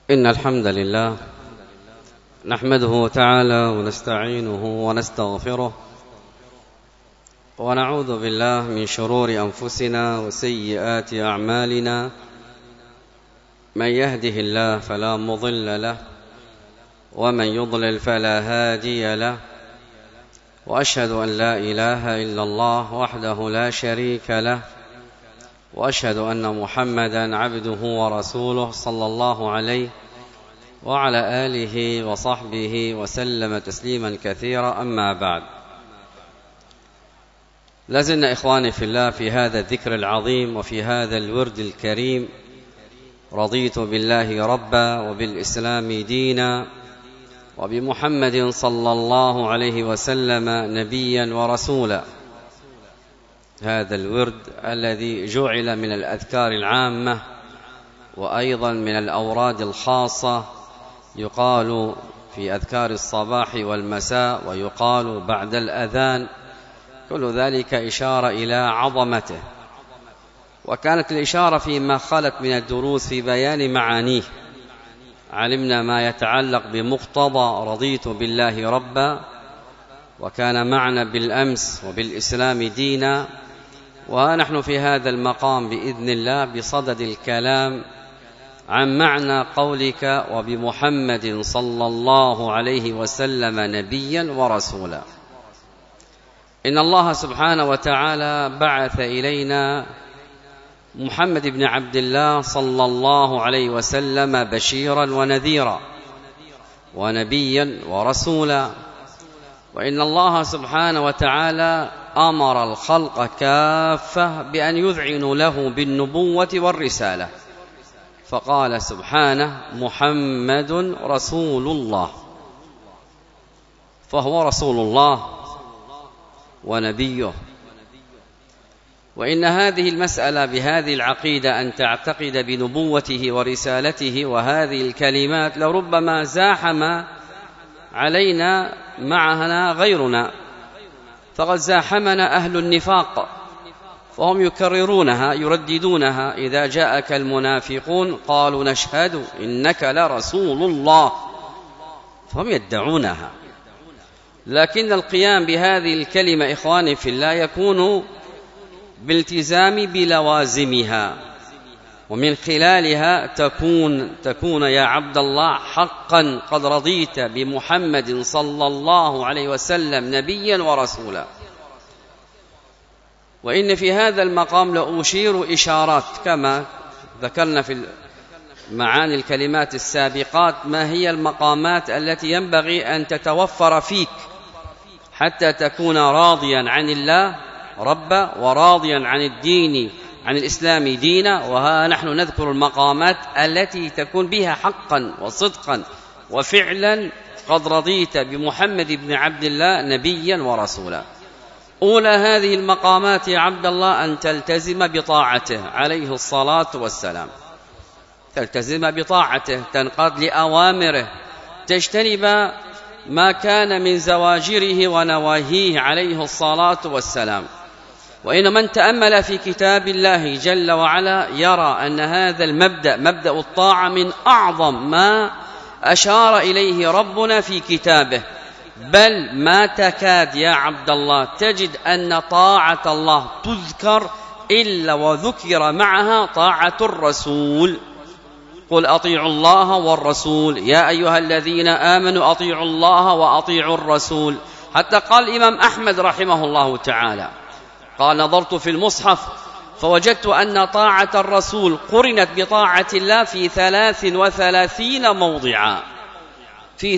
إن الحمد لله نحمده تعالى ونستعينه ونستغفره ونعوذ بالله من شرور أنفسنا وسيئات أعمالنا. من يهده الله فلا مضل له ومن يضلل فلا هادي له، وأشهد أن لا إله إلا الله وحده لا شريك له، وأشهد أن محمدا عبده ورسوله صلى الله عليه وعلى آله وصحبه وسلم تسليما كثيرا. أما بعد، لازلنا إخواني في الله في هذا الذكر العظيم وفي هذا الورد الكريم. رضيت بالله ربا وبالإسلام دينا وبمحمد صلى الله عليه وسلم نبيا ورسولا. هذا الورد الذي جعل من الأذكار العامة وأيضا من الأوراد الخاصة، يقال في أذكار الصباح والمساء ويقال بعد الأذان، كل ذلك إشارة إلى عظمته. وكانت الإشارة فيما خلت من الدروس في بيان معانيه. علمنا ما يتعلق بمقتضى رضيت بالله ربا، وكان معنا بالأمس وبالإسلام دينا، ونحن في هذا المقام بإذن الله بصدد الكلام عن معنى قولك وبمحمد صلى الله عليه وسلم نبيا ورسولا. إن الله سبحانه وتعالى بعث إلينا محمد بن عبد الله صلى الله عليه وسلم بشيرا ونذيرا ونبيا ورسولا. وإن الله سبحانه وتعالى أمر الخلق كافة بأن يذعنوا له بالنبوة والرسالة، فقال سبحانه محمد رسول الله، فهو رسول الله ونبيه. وإن هذه المسألة بهذه العقيدة أن تعتقد بنبوته ورسالته وهذه الكلمات لربما زاحم علينا معنا غيرنا، فقد زاحمنا أهل النفاق، فهم يكررونها يرددونها. إذا جاءك المنافقون قالوا نشهد إنك لرسول الله، فهم يدعونها. لكن القيام بهذه الكلمة إخواني في الله يكون بالالتزام بلوازمها، ومن خلالها تكون يا عبد الله حقا قد رضيت بمحمد صلى الله عليه وسلم نبيا ورسولا. وإن في هذا المقام لأشير إشارات كما ذكرنا في معاني الكلمات السابقات، ما هي المقامات التي ينبغي أن تتوفر فيك حتى تكون راضيا عن الله ربا وراضيا عن الدين عن الإسلام دينا. وها نحن نذكر المقامات التي تكون بها حقا وصدقا وفعلا قد رضيت بمحمد بن عبد الله نبيا ورسولا. أولى هذه المقامات يا عبد الله أن تلتزم بطاعته عليه الصلاة والسلام، تلتزم بطاعته، تنقاد لأوامره، تجتنب ما كان من زواجره ونواهيه عليه الصلاة والسلام. وإن من تأمل في كتاب الله جل وعلا يرى أن هذا المبدأ مبدأ الطاعة من أعظم ما أشار إليه ربنا في كتابه، بل ما تكاد يا عبد الله تجد أن طاعة الله تذكر إلا وذكر معها طاعة الرسول. قل أطيعوا الله والرسول يا أيها الذين آمنوا أطيعوا الله وأطيعوا الرسول. حتى قال الإمام أحمد رحمه الله تعالى، قال نظرت في المصحف فوجدت أن طاعة الرسول قرنت بطاعة الله في 33 موضعا، في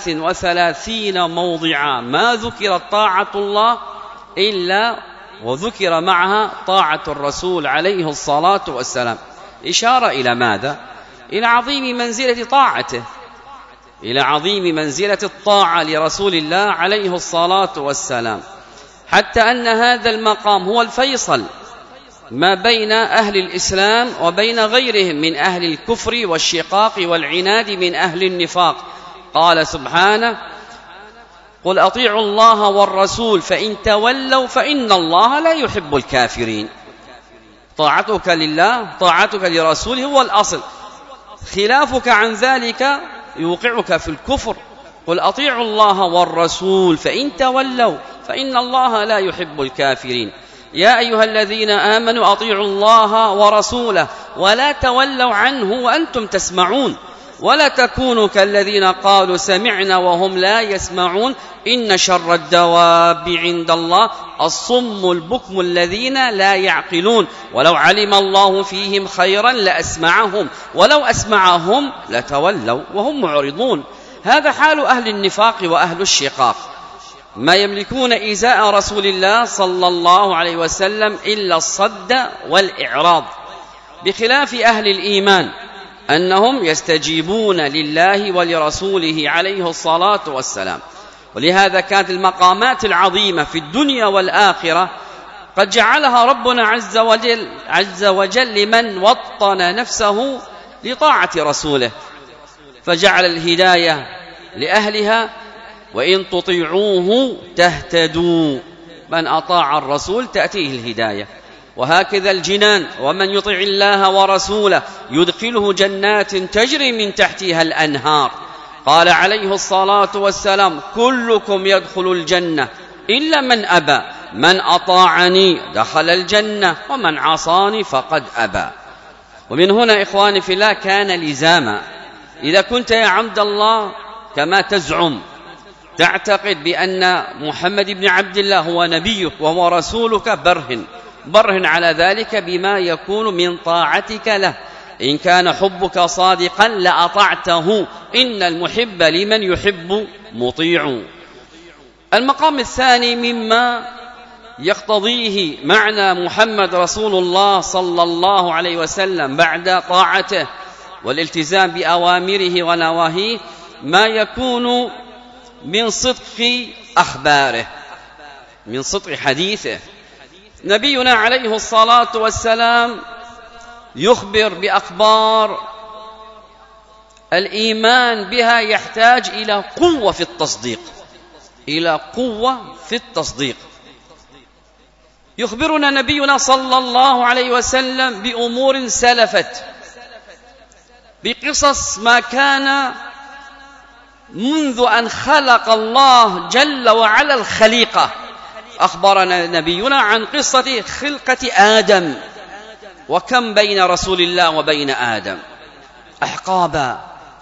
33 موضعا ما ذكرت طاعة الله إلا وذكر معها طاعة الرسول عليه الصلاة والسلام. إشارة إلى ماذا؟ إلى عظيم منزلة طاعته، إلى عظيم منزلة الطاعة لرسول الله عليه الصلاة والسلام، حتى أن هذا المقام هو الفيصل ما بين أهل الإسلام وبين غيرهم من أهل الكفر والشقاق والعناد من أهل النفاق. قال سبحانه قل أطيعوا الله والرسول فإن تولوا فإن الله لا يحب الكافرين. طاعتك لله طاعتك لرسوله هو الأصل، خلافك عن ذلك يوقعك في الكفر. قل أطيعوا الله والرسول فإن تولوا فإن الله لا يحب الكافرين. يا أيها الذين آمنوا أطيعوا الله ورسوله ولا تولوا عنه وأنتم تسمعون ولا تكونوا كالذين قالوا سمعنا وهم لا يسمعون إن شر الدواب عند الله الصم البكم الذين لا يعقلون ولو علم الله فيهم خيرا لأسمعهم ولو أسمعهم لتولوا وهم معرضون. هذا حال أهل النفاق وأهل الشقاق، ما يملكون إزاء رسول الله صلى الله عليه وسلم إلا الصد والإعراض، بخلاف أهل الإيمان أنهم يستجيبون لله ولرسوله عليه الصلاة والسلام. ولهذا كانت المقامات العظيمة في الدنيا والآخرة قد جعلها ربنا عز وجل لمن وطن نفسه لطاعة رسوله، فجعل الهداية لأهلها وإن تطيعوه تهتدوا، من أطاع الرسول تأتيه الهداية. وهكذا الجنان، ومن يطع الله ورسوله يدخله جنات تجري من تحتها الأنهار. قال عليه الصلاة والسلام كلكم يدخل الجنة إلا من أبى، من أطاعني دخل الجنة ومن عصاني فقد أبى. ومن هنا إخواني في الله كان لزاما إذا كنت يا عبد الله كما تزعم تعتقد بأن محمد بن عبد الله هو نبيك وهو رسولك، برهن على ذلك بما يكون من طاعتك له. إن كان حبك صادقا لأطعته، إن المحب لمن يحب مطيع. المقام الثاني مما يقتضيه معنى محمد رسول الله صلى الله عليه وسلم بعد طاعته والالتزام بأوامره ونواهيه ما يكون من صدق أخباره، من صدق حديثه. نبينا عليه الصلاة والسلام يخبر بأخبار الإيمان بها يحتاج إلى قوة في التصديق، يخبرنا نبينا صلى الله عليه وسلم بأمور سلفت، بقصص ما كان منذ أن خلق الله جل وعلا الخليقة. أخبرنا نبينا عن قصة خلقة آدم، وكم بين رسول الله وبين آدم أحقابا،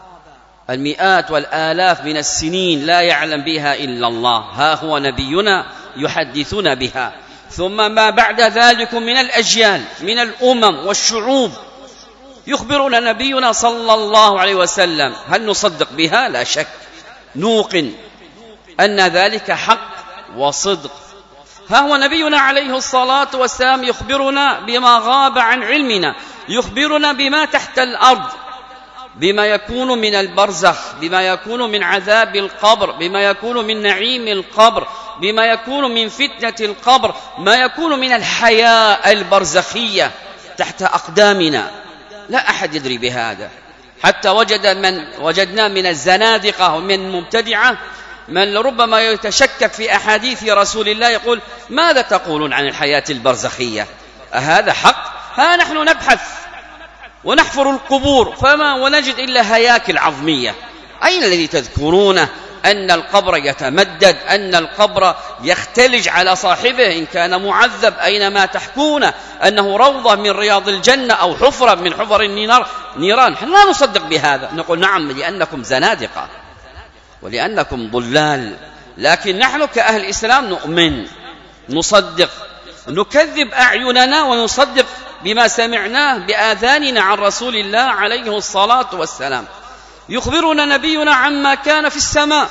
المئات والآلاف من السنين لا يعلم بها إلا الله، ها هو نبينا يحدثنا بها. ثم ما بعد ذلك من الأجيال من الأمم والشعوب يخبرنا نبينا صلى الله عليه وسلم. هل نصدق بها؟ لا شك، نوقن أن ذلك حق وصدق. ها هو نبينا عليه الصلاة والسلام يخبرنا بما غاب عن علمنا، يخبرنا بما تحت الأرض، بما يكون من البرزخ، بما يكون من عذاب القبر، بما يكون من نعيم القبر، بما يكون من فتنة القبر، ما يكون من الحياة البرزخية تحت أقدامنا. لا أحد يدري بهذا، حتى وجدنا من الزنادقة ومن المبتدعة من ربما يتشكك في أحاديث رسول الله يقول ماذا تقولون عن الحياة البرزخية؟ أهذا حق؟ ها نحن نبحث ونحفر القبور فما ونجد إلا هياكل عظمية. أين الذي تذكرونه أن القبر يتمدد، أن القبر يختلج على صاحبه إن كان معذب؟ أينما تحكون أنه روضة من رياض الجنة أو حفرة من حفر النيران. نحن لا نصدق بهذا، نقول نعم لأنكم زنادقة ولأنكم ضلال. لكن نحن كأهل الإسلام نؤمن، نصدق، نكذب أعيننا ونصدق بما سمعناه بآذاننا عن رسول الله عليه الصلاة والسلام. يخبرنا نبينا عما كان في السماء،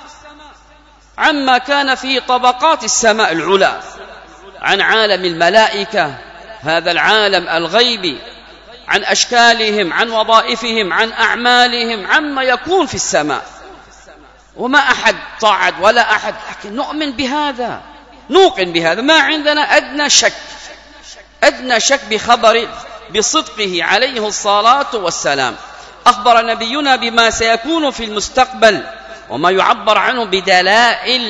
عما كان في طبقات السماء العلى، عن عالم الملائكة، هذا العالم الغيبي، عن أشكالهم، عن وظائفهم، عن أعمالهم، عما يكون في السماء. وما أحد صعد ولا أحد، لكن نؤمن بهذا، نوقن بهذا، ما عندنا أدنى شك بخبر بصدقه عليه الصلاة والسلام. أخبر نبينا بما سيكون في المستقبل وما يعبر عنه بدلائل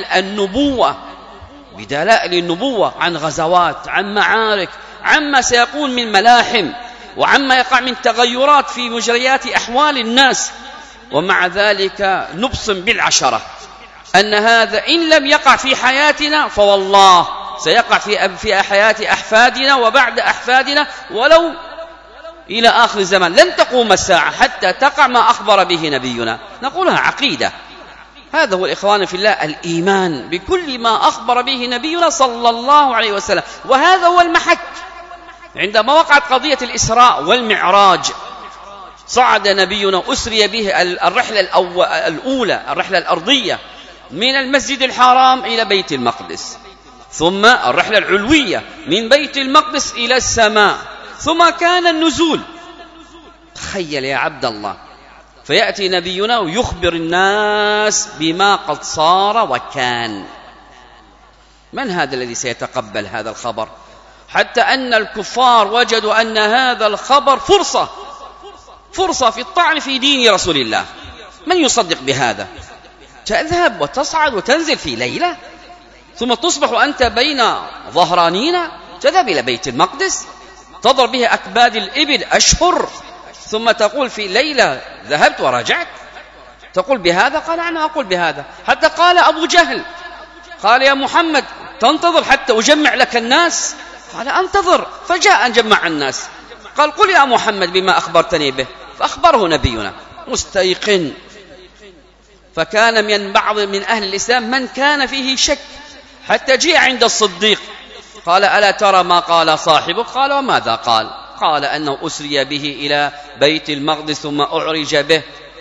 النبوة، عن غزوات، عن معارك، عما سيكون من ملاحم. وعما يقع من تغيرات في مجريات أحوال الناس. ومع ذلك نبصم بالعشرة أن هذا إن لم يقع في حياتنا فوالله سيقع في حياة أحفادنا وبعد أحفادنا، ولو إلى آخر الزمان. لن تقوم الساعة حتى تقع ما أخبر به نبينا. نقولها عقيدة. هذا هو الإخوان في الله الإيمان بكل ما أخبر به نبينا صلى الله عليه وسلم. وهذا هو المحك. عندما وقعت قضية الإسراء والمعراج صعد نبينا أسري به الرحلة الأولى، الرحلة الأرضية، من المسجد الحرام إلى بيت المقدس، ثم الرحلة العلوية من بيت المقدس إلى السماء، ثم كان النزول. تخيل يا عبد الله، فيأتي نبينا ويخبر الناس بما قد صار وكان. من هذا الذي سيتقبل هذا الخبر؟ حتى أن الكفار وجدوا أن هذا الخبر فرصة في الطعن في دين رسول الله. من يصدق بهذا؟ تذهب وتصعد وتنزل في ليلة، ثم تصبح أنت بين ظهرانين، تذهب إلى بيت المقدس تضرب به أكباد الإبل أشهر، ثم تقول في ليلة ذهبت ورجعت. تقول بهذا؟ قال أنا أقول بهذا. حتى قال أبو جهل، قال يا محمد تنتظر حتى أجمع لك الناس؟ قال أنتظر. فجاء جمع الناس، قال قل يا محمد بما أخبرتني به، فأخبره نبينا مستيقن. فكان من بعض من أهل الإسلام من كان فيه شك، حتى جاء عند الصديق قال ألا ترى ما قال صاحبك؟ قال وماذا قال؟ قال أنه أسري به إلى بيت المقدس ثم أعرج به.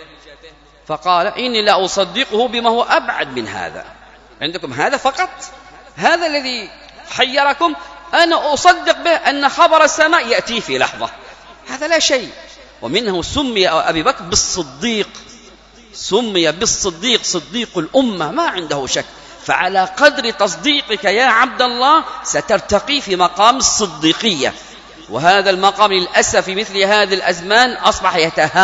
فقال إني لا أصدقه بما هو أبعد من هذا. عندكم هذا فقط، هذا الذي حيركم. أنا أصدق به أن خبر السماء يأتي في لحظة، هذا لا شيء. ومنه سمي أبي بكر بالصديق، سمي بالصديق، صديق الأمة، ما عنده شك. فعلى قدر تصديقك يا عبد الله سترتقي في مقام الصديقية. وهذا المقام للأسف في مثل هذه الأزمان أصبح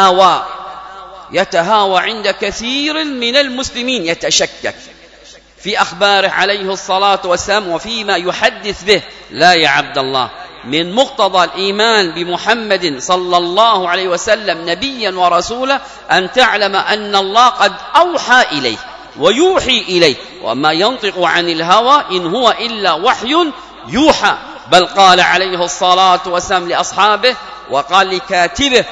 يتهاوى عند كثير من المسلمين، يتشكك في أخباره عليه الصلاة والسلام وفيما يحدث به. لا يا عبد الله، من مقتضى الإيمان بمحمد صلى الله عليه وسلم نبيا ورسولا أن تعلم أن الله قد أوحى إليه ويوحي إليه، وما ينطق عن الهوى إن هو إلا وحي يوحى. بل قال عليه الصلاة والسلام لأصحابه وقال لكاتبه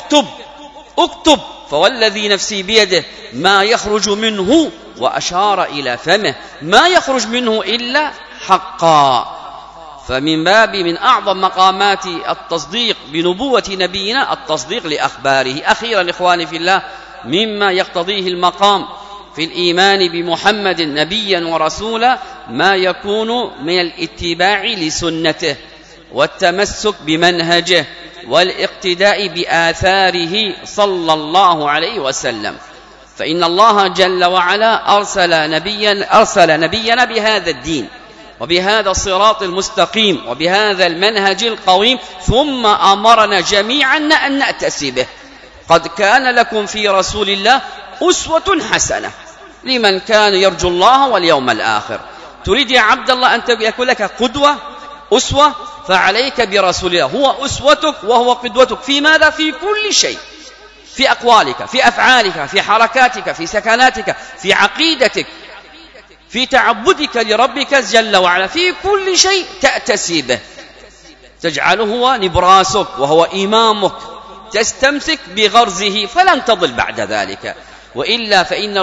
اكتب فوالذي نفسي بيده ما يخرج منه، وأشار إلى فمه، ما يخرج منه إلا حقا. فمن باب من أعظم مقامات التصديق بنبوة نبينا التصديق لأخباره. أخيرا إخواني في الله، مما يقتضيه المقام في الإيمان بمحمد نبيا ورسولا ما يكون من الاتباع لسنته والتمسك بمنهجه والاقتداء بآثاره صلى الله عليه وسلم. فإن الله جل وعلا أرسل نبينا بهذا الدين وبهذا الصراط المستقيم وبهذا المنهج القويم، ثم أمرنا جميعا أن نأتسي به. قد كان لكم في رسول الله أسوة حسنة لمن كان يرجو الله واليوم الآخر. تريد يا عبد الله أن يكون لك قدوة أسوة، فعليك برسول الله، هو أسوتك وهو قدوتك في ماذا؟ في كل شيء، في أقوالك، في أفعالك، في حركاتك، في سكناتك، في عقيدتك، في تعبدك لربك جل وعلا، في كل شيء تأتسي به، تجعله هو نبراسك وهو إمامك، تستمسك بغرزه فلن تضل بعد ذلك. وإلا فإن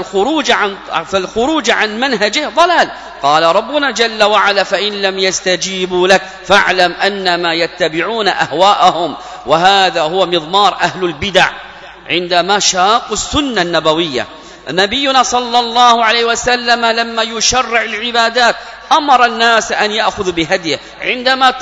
الخروج عن منهجه ضلال. قال ربنا جل وعلا فإن لم يستجيبوا لك فاعلم أنما يتبعون أهواءهم. وهذا هو مضمار أهل البدع عندما شاقوا السنة النبوية. نبينا صلى الله عليه وسلم لما يشرع العبادات أمر الناس أن يأخذوا بهديه. عندما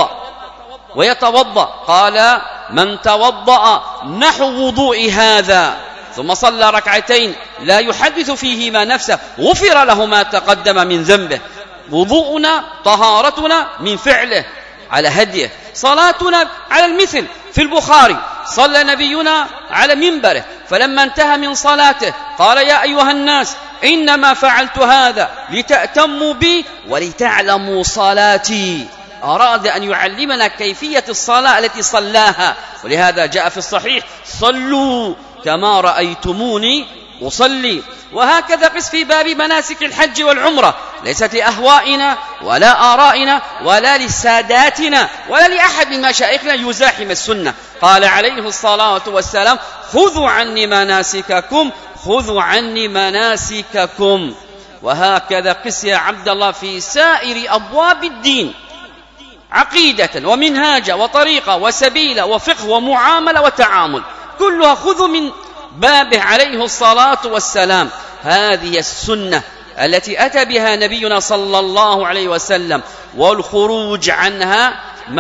ويتوضأ قال من توضأ نحو وضوء هذا ثم صلى ركعتين لا يحدث فيهما نفسه غفر له ما تقدم من ذنبه. وضوءنا طهارتنا من فعله على هديه، صلاتنا على المثل. في البخاري صلى نبينا على منبره، فلما انتهى من صلاته قال يا أيها الناس إنما فعلت هذا لتأتموا بي ولتعلموا صلاتي. أراد أن يعلمنا كيفية الصلاة التي صلاها، ولهذا جاء في الصحيح: صلوا كما رأيتموني أصلي. وهكذا قس في باب مناسك الحج والعمرة، ليست لأهوائنا ولا آرائنا ولا لساداتنا ولا لأحد من مشايخنا يزاحم السنة. قال عليه الصلاة والسلام: خذوا عني مناسككم، خذوا عني مناسككم. وهكذا قس يا عبد الله في سائر أبواب الدين، عقيدة ومنهاجة وطريقة وسبيلة وفقه ومعاملة وتعامل، كلها خذوا من بابه عليه الصلاة والسلام. هذه السنة التي أتى بها نبينا صلى الله عليه وسلم، والخروج عنها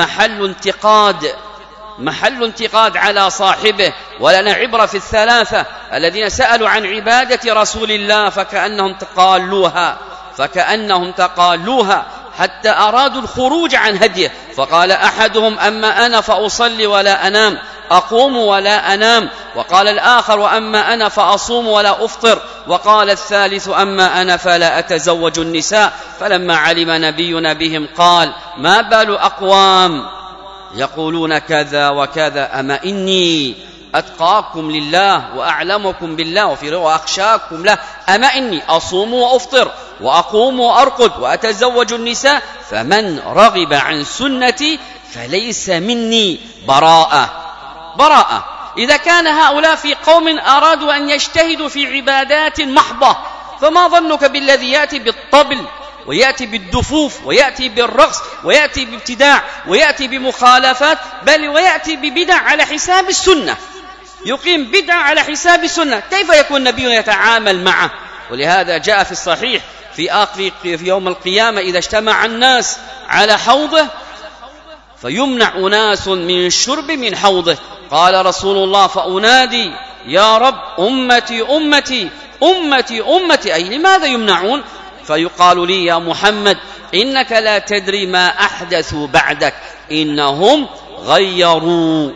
محل انتقاد على صاحبه. ولنا عبرة في الثلاثة الذين سألوا عن عبادة رسول الله فكأنهم تقالوها حتى أرادوا الخروج عن هديه، فقال أحدهم: أما أنا فأصلي ولا أنام، أقوم ولا أنام. وقال الآخر: وأما أنا فأصوم ولا أفطر. وقال الثالث: أما أنا فلا أتزوج النساء. فلما علم نبينا بهم قال: ما بال أقوام يقولون كذا وكذا، أما إني أتقاكم لله وأعلمكم بالله، وفي رواية أخشاكم له، أما إني أصوم وأفطر وأقوم وأرقد وأتزوج النساء، فمن رغب عن سنتي فليس مني. براءة. إذا كان هؤلاء في قوم أرادوا أن يجتهدوا في عبادات محضة، فما ظنك بالذي يأتي بالطبل ويأتي بالدفوف ويأتي بالرقص ويأتي بابتداع ويأتي بمخالفات، بل ويأتي ببدع على حساب السنة، يقيم بدع على حساب السنة. كيف يكون النبي يتعامل معه؟ ولهذا جاء في الصحيح في يوم القيامة إذا اجتمع الناس على حوضه فيمنع أناس من الشرب من حوضه. قال رسول الله: فأنادي: يا رب، أمتي أمتي أمتي أمتي، أي لماذا يمنعون؟ فيقال لي: يا محمد، إنك لا تدري ما أحدثوا بعدك، إنهم غيروا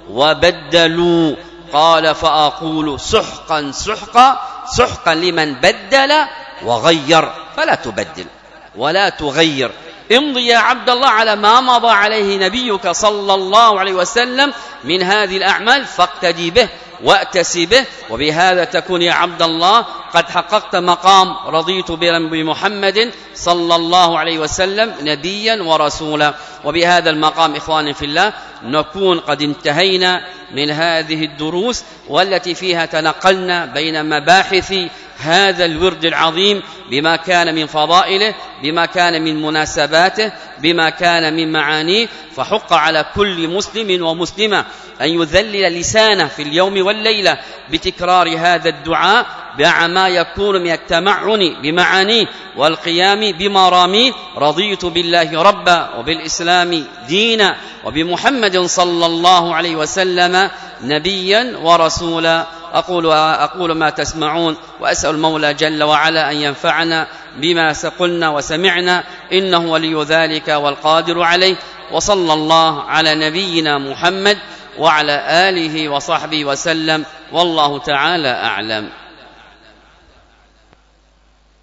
وبدلوا. قال: فأقول: سحقا سحقا سحقا لمن بدل وغير، فلا تبدل ولا تغير. امضي يا عبد الله على ما مضى عليه نبيك صلى الله عليه وسلم من هذه الأعمال، فاقتدي به وأتسي به، وبهذا تكون يا عبد الله قد حققت مقام رضيت بمحمد صلى الله عليه وسلم نبيا ورسولا. وبهذا المقام إخواني في الله نكون قد انتهينا من هذه الدروس، والتي فيها تنقلنا بين مباحث هذا الورد العظيم بما كان من فضائله، بما كان من مناسباته، بما كان من معانيه. فحق على كل مسلم ومسلمة أن يذلل لسانه في اليوم والليلة بتكرار هذا الدعاء مع ما يكون من التمعن بمعانيه والقيام بمراميه. رضيت بالله ربا وبالإسلام دينا وبمحمد صلى الله عليه وسلم نبيا ورسولا. أقول ما تسمعون، وأسأل المولى جل وعلا أن ينفعنا بما قلنا وسمعنا، إنه ولي ذلك والقادر عليه. وصلى الله على نبينا محمد وعلى آله وصحبه وسلم، والله تعالى أعلم.